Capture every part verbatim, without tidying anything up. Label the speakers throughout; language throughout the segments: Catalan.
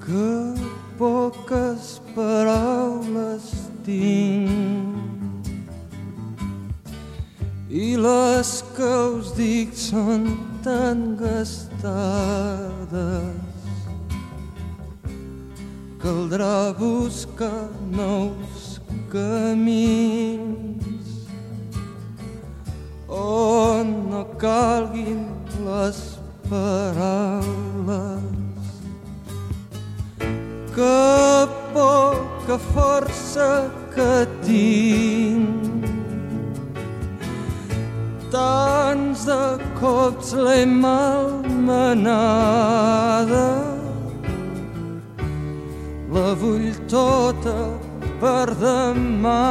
Speaker 1: que poques paraules tinc i les que us dic són tan gastades. Caldrà buscar nous camins on no calguin les paraules. Que poca força que tinc, tants de cops l'he malmenada, la vull tota per demà.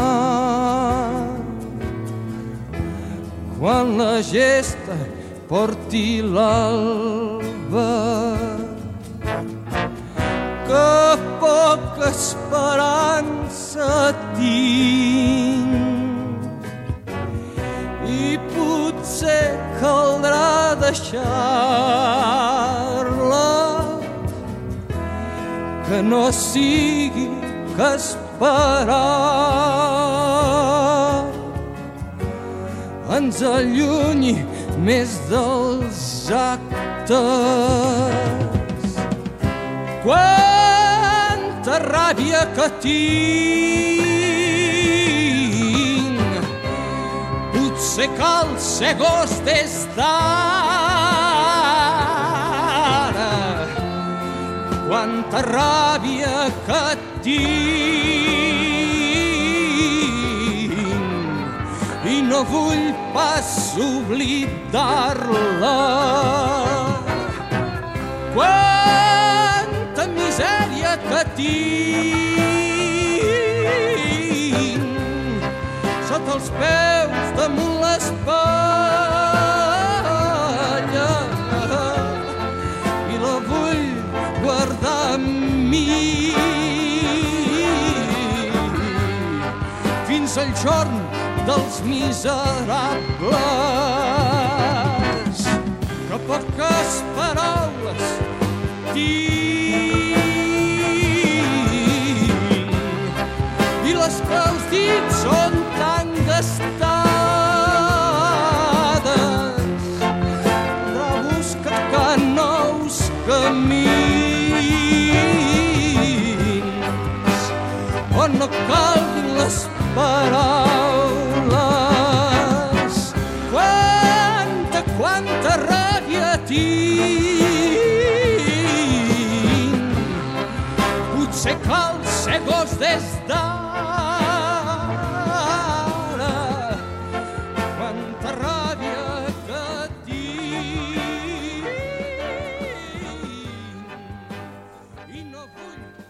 Speaker 1: Quan la gesta porti l'alba, que poca esperança tinc i potser caldrà deixar-la, que no sigui que esperar ens allunyi més dels actes. Quanta ràbia que tinc, potser cal ser gos des d'ara. Quanta ràbia que tinc i no vull pas oblidar-la. Quanta misèria que tinc sota els peus damunt l'espatlla i la vull guardar amb mi fins al jorn dels miserables. Que poques paraules tinc i les que us dic són tan gastades. Caldrà buscar nous camins on no calguin les paraules. Quanta, quanta ràbia tinc, potser cal ser gos des de